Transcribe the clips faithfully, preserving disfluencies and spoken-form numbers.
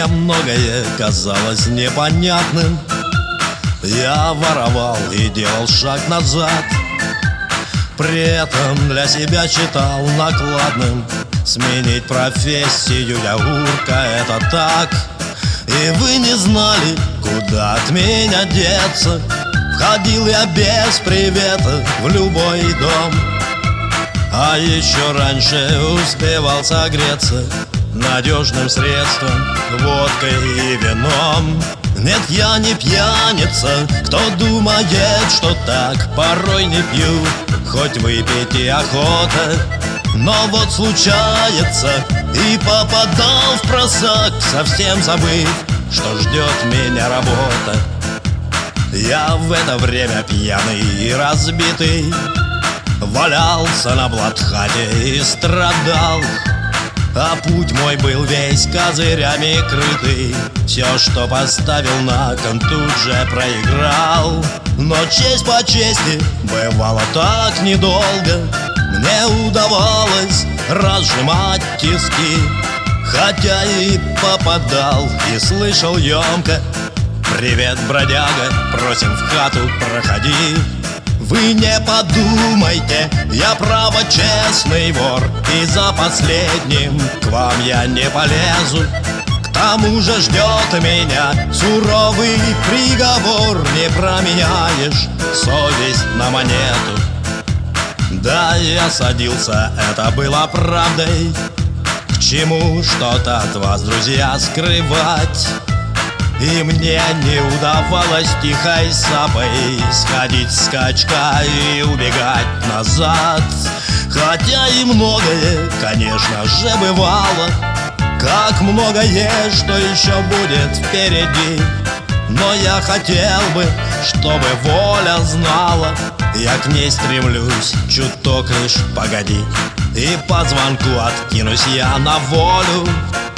многое казалось непонятным. Я воровал и делал шаг назад, при этом для себя считал накладным сменить профессию для урка, это так. И вы не знали, куда от меня деться. Входил я без привета в любой дом, а еще раньше успевал согреться надежным средством, водкой и вином. Нет, я не пьяница, кто думает, что так, порой не пью, хоть выпить и охота. Но вот случается, и попадал в просак, совсем забыв, что ждет меня работа. Я в это время пьяный и разбитый валялся на блатхате и страдал, а путь мой был весь козырями крытый. Все, что поставил на кон, тут же проиграл. Но честь по чести, бывало так недолго, мне удавалось разжимать тиски, хотя и попадал и слышал емко: «Привет, бродяга, просим в хату, проходи». Вы не подумайте, я право честный вор, и за последним к вам я не полезу. К тому же ждет меня суровый приговор, не променяешь совесть на монету. Да, я садился, это было правдой. К чему что-то от вас, друзья, скрывать? И мне не удавалось тихой сапой сходить с скачка и убегать назад. Хотя и многое, конечно же, бывало, как многое, что еще будет впереди. Но я хотел бы, чтобы воля знала, я к ней стремлюсь чуток лишь погоди. И по звонку откинусь я на волю,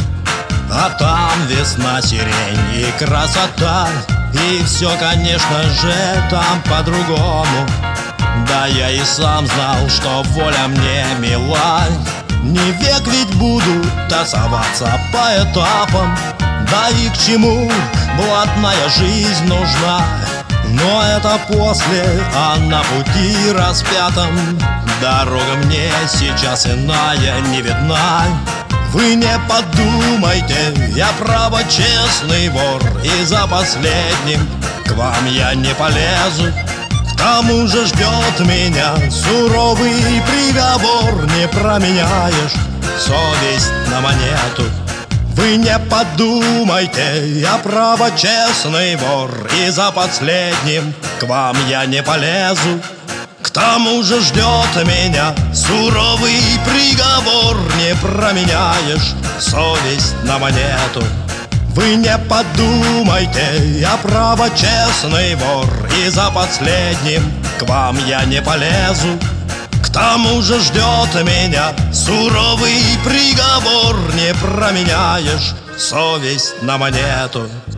а там весна, сирень и красота. И все, конечно же, там по-другому. Да, я и сам знал, что воля мне мила. Не век ведь буду тасоваться по этапам. Да и к чему блатная жизнь нужна? Но это после, а на пути распятом дорога мне сейчас иная не видна. Вы не подумайте, я право честный вор, и за последним к вам я не полезу. К тому же ждет меня суровый приговор, не променяешь совесть на монету. Вы не подумайте, я право честный вор, и за последним к вам я не полезу. К тому же ждет меня суровый приговор, не променяешь совесть на монету. Вы не подумайте, я право честный вор, и за последним к вам я не полезу. К тому же ждет меня суровый приговор, не променяешь совесть на монету.